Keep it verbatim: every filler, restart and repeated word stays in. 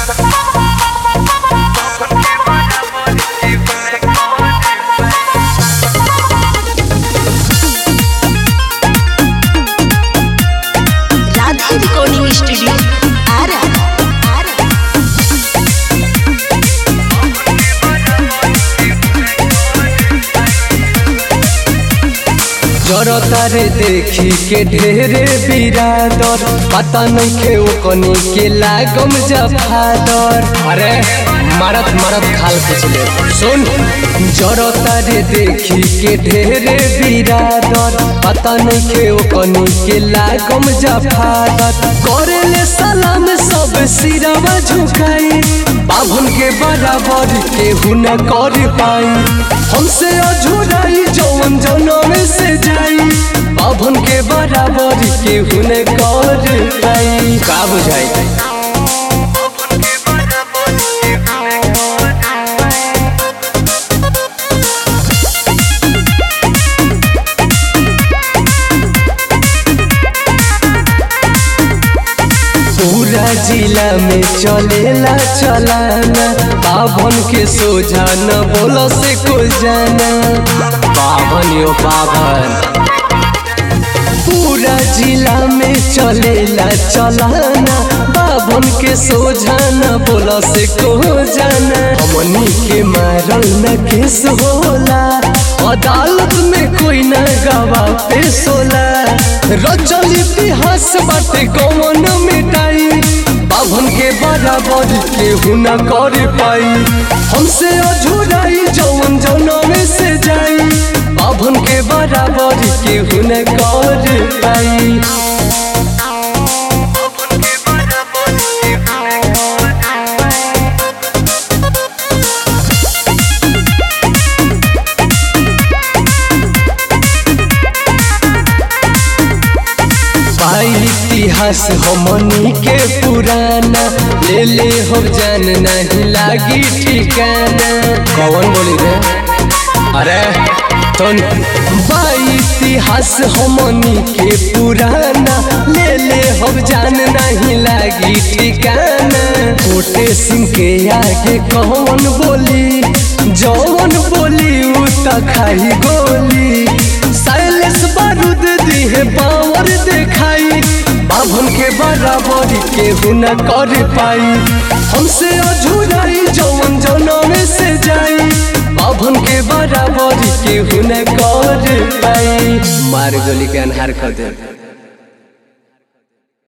Recording studio Ara जरता रे देखी के ढेरे बिरादर पता नहीं खे कनी के लागम जफादर। अरे मारत मारत खाल पिछले सुन जरता रे देखी के ढेरे बिरादर पता नहीं खे कनी के लागम जफादर। करे ले सलाम सब सिरवा झुकाई बाभन के बराबर केहू न कर पाई। हमसे अझुराई जौन जनम से जाई बाभन के बराबर केहू न कर पाई। का बुझाई पूरा जिला में चलेला चलाना बाभन के सोझा न बोला से कोई जाना। बाभन यो बाभन पूरा जिला में चलेला चलाना बाभन के सोझा न बोला से को जाना। हमनी के मारल न केस होला अदालत में कोई न गवाह पेश होला। रचल इतिहास बाटे कौन मिटाई बाभन के बराबर केहू न कर पाई। हमसे अझुराई जौन जनम से जाई बाभन के बराबर केहू न कर पाई। इतिहास हमनी के पुराना ले ले हो जान नहीं लागी ठिकाना। कौन बोली रे अरे तुम बाई इतिहास हमनी के पुराना ले ले हो जान नहीं लागी ठिकाना। छोटे सिंह के आगे कौन बोली जौन बोली उ त खाई गोली। साइलेंस बारूद दिहे पावर देखाई बाभन के बराबर केहू न कर पाई। हमसे अझुराई जौन जनम से जाई बाभन के बराबर केहू न कर पाई। मार गोली के अन्हार कर दे।